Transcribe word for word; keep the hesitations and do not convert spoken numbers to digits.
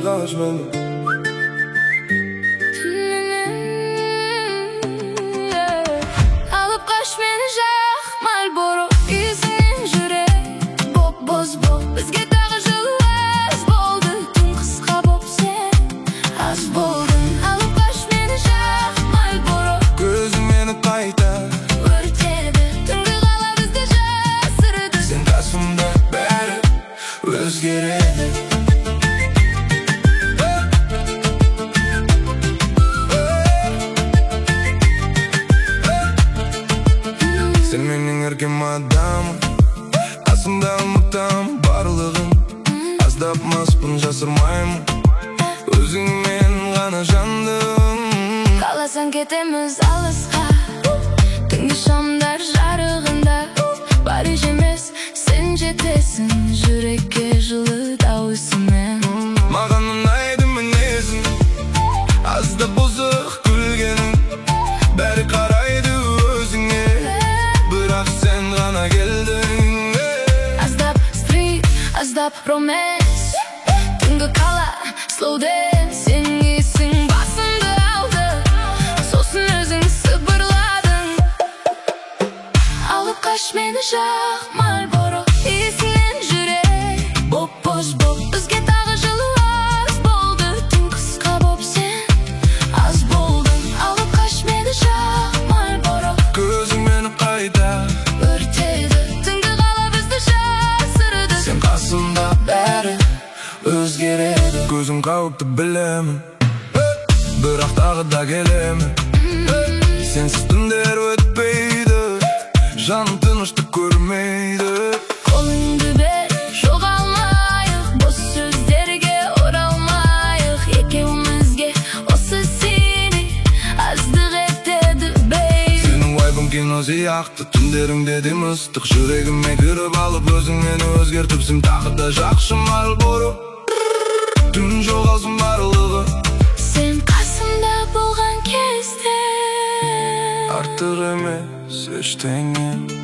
kaç meni. Alıp kaç meni jaq Marlboro izin jürek Bop boz bop bizge tagı жылы az boldu. Tun kısqa bop sen az boldun. Alıp kaç meni jaq Marlboro Gözüm meni qayta örtedi. Tungi qala bizde jasırdı. Sen kasımda beri özgeredi. Sen mening erkem adamım, aslında unutam barlığın. Azdapmaspın jasırmayım, özüngmen gana jandım. Kalasan ketemiz alısqa Tungi şamlar jarığında Barış emes sen jetesin. Jurekке жылы дауысымен Mаған ұнайды мінезің, азда бұзық күлгенің. Бәрі қарайды өзіңе, бірақ сен ғана келдің. Аздап стрит, аздап романс. Tungi qala slow dance. Sen есің басымды алды, сосын өзің сыбырладың. Алып қаш мені жақ Marlboro есіңнен жүрек. Боп боз боп бізге тағы жылы аз болды. Түн қысқа боп сен аз болдың. Алып қаш мені жақ Marlboro Көзің мені қайта өртеді. Түнгі қала бізді жасырды. Сен қасымда бәрі өзгереді. Көзің қауіпті білемін, бірақ тағы да келемін. Сенсіз түндер өтпейді, жаным тыныштық көрмейді. Қолыңды бер, жоғалмайық, бос сөздерге оралмайық. Екеумізге осы сені аздық етеді, бейбі. Сенің вайбың кино сияқты, түндеріңде дем ыстық. Жүрегіме кіріп алып, өзің мені өзгертіпсің. Тағы да жақшы Marlboro, түн жоғалсын барлығы. Сен қасымда болған кезде Артық емес ештеңе.